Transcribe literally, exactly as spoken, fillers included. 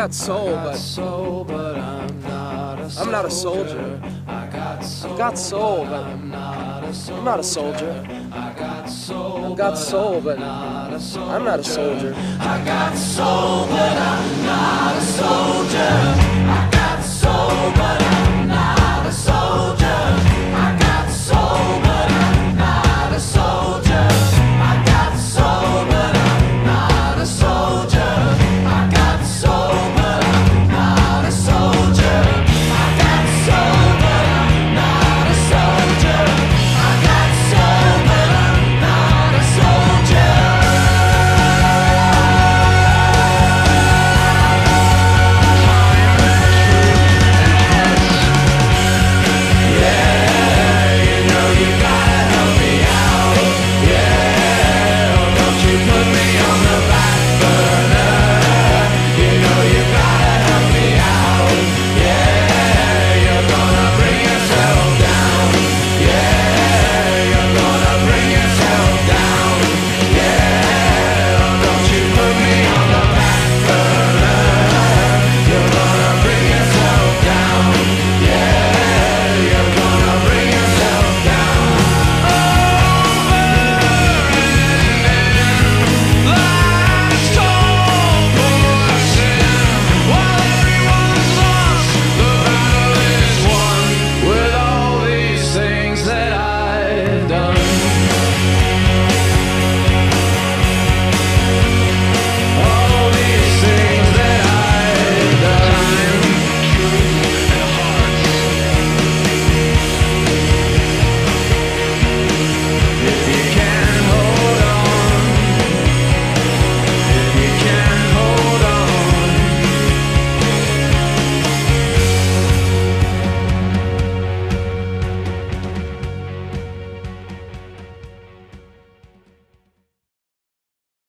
got soul, but soul, but I'm not a soldier. I'm not a soldier. I got soul, I've got soul, but I'm not a soldier. I'm not a soldier. I got soul, I've got soul, but not a soldier. I'm not a soldier. I got soul, but I'm not a soldier.